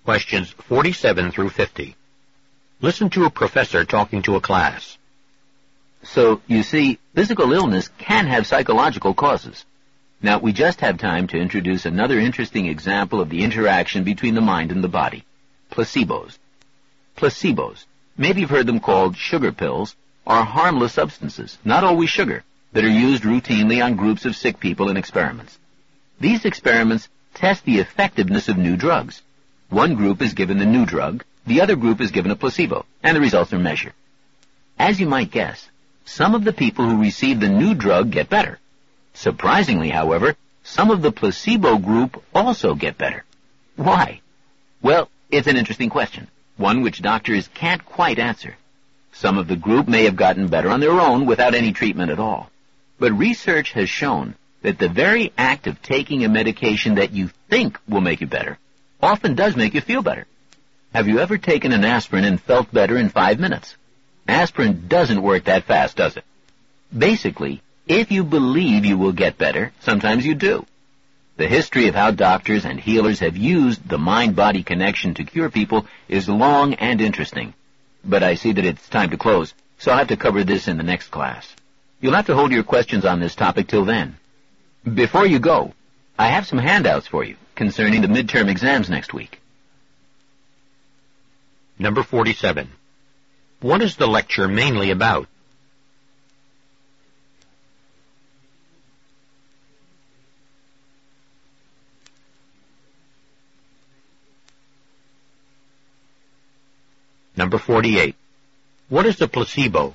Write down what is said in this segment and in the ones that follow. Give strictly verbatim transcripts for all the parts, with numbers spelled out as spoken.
Questions forty-seven through fifty. Listen to a professor talking to a class. So, you see, physical illness can have psychological causes. Now, we just have time to introduce another interesting example of the interaction between the mind and the body. Placebos. Placebos, maybe you've heard them called sugar pills, are harmless substances, not always sugar, that are used routinely on groups of sick people in experiments. These experiments test the effectiveness of new drugs. One group is given the new drug, the other group is given a placebo, and the results are measured. As you might guess, some of the people who receive the new drug get better. Surprisingly, however, some of the placebo group also get better. Why? Well, it's an interesting question, one which doctors can't quite answer. Some of the group may have gotten better on their own without any treatment at all. But research has shown that the very act of taking a medication that you think will make you better often does make you feel better. Have you ever taken an aspirin and felt better in five minutes? Aspirin doesn't work that fast, does it? Basically, if you believe you will get better, sometimes you do. The history of how doctors and healers have used the mind-body connection to cure people is long and interesting. But I see that it's time to close, so I'll have to cover this in the next class. You'll have to hold your questions on this topic till then. Before you go, I have some handouts for you concerning the midterm exams next week. Number forty-seven. What is the lecture mainly about? Number forty-eight. What is a placebo?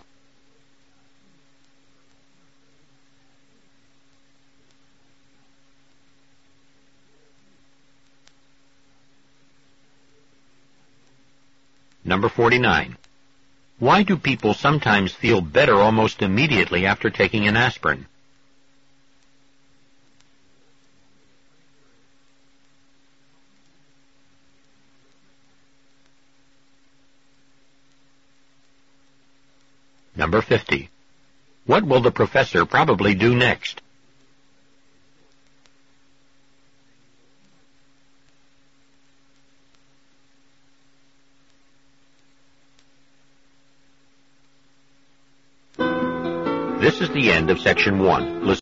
Number forty-nine. Why do people sometimes feel better almost immediately after taking an aspirin? Number fifty. What will the professor probably do next? This is the end of section one. Listen